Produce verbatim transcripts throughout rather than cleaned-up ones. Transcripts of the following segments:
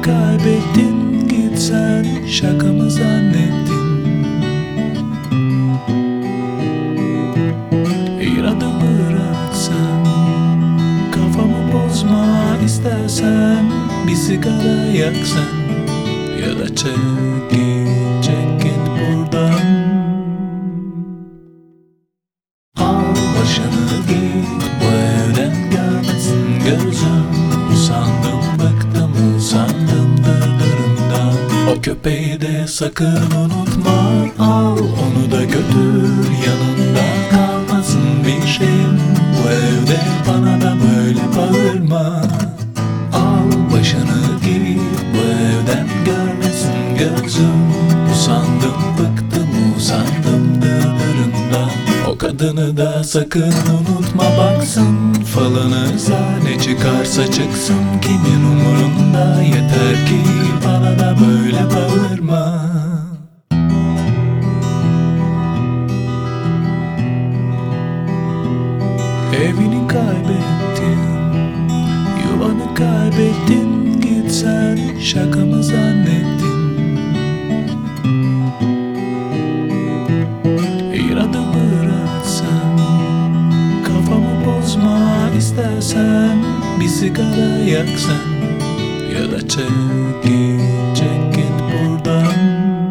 kaybettin, gitsen şaka mı zannettin? İnadı bıraksan, kafamı bozma istersen, bir sigara yaksan ya da çek git, çek git buradan. Al başını git, bu evden görmesin gözüm. Usandım, bıktım, usandım dırdırından. O köpeği de sakın unutma, al onu da götür yanında, kalmasın bir şeyim bu evde, bana da böyle bağırma. Al başını git, bu evden görmesin gözüm. Usandım, bıktım, usandım dırdırından. O kadını da sakın unutma, baksın falınıza, ne çıkarsa çıksın, kimin umurunda, yeter ki bana da böyle bağırma. Evini kaybettin, yuvanı kaybettin, gitsen şaka mı zannettin? İnadı bıraksan, kafamı bozma istersen, bir sigara yaksan ya da çek git, çek git buradan.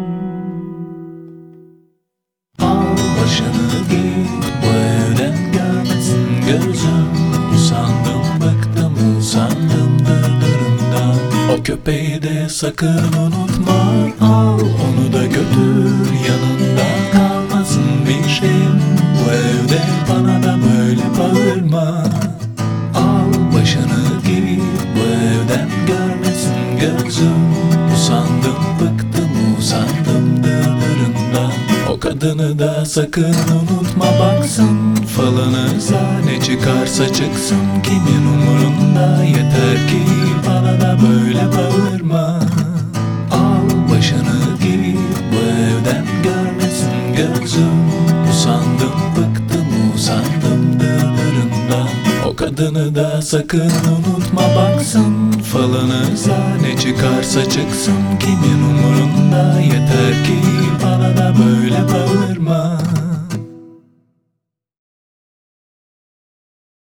Al başını git, bu evden görmesin gözüm. Usandım, bıktım, usandım dırdırından. O köpeği de sakın unutma, al onu da götür yanında, kalmasın bir şeyim bu evde, bana da böyle bağırma. Al başını git, bu evden görmesin gözüm. Usandım, bıktım, usandım dırdırından. O kadını da sakın unutma, baksın falınıza, ne çıkarsa çıksın, kimin umurunda, yeter ki bana da böyle bağırma. Al başını git, bu evden görmesin gözüm. Usandım, bıktım, usandım dırdırından. O kadını da sakın unutma, baksın falınıza, ne çıkarsa çıksın, kimin umurunda, yeter ki bana da böyle bağırma.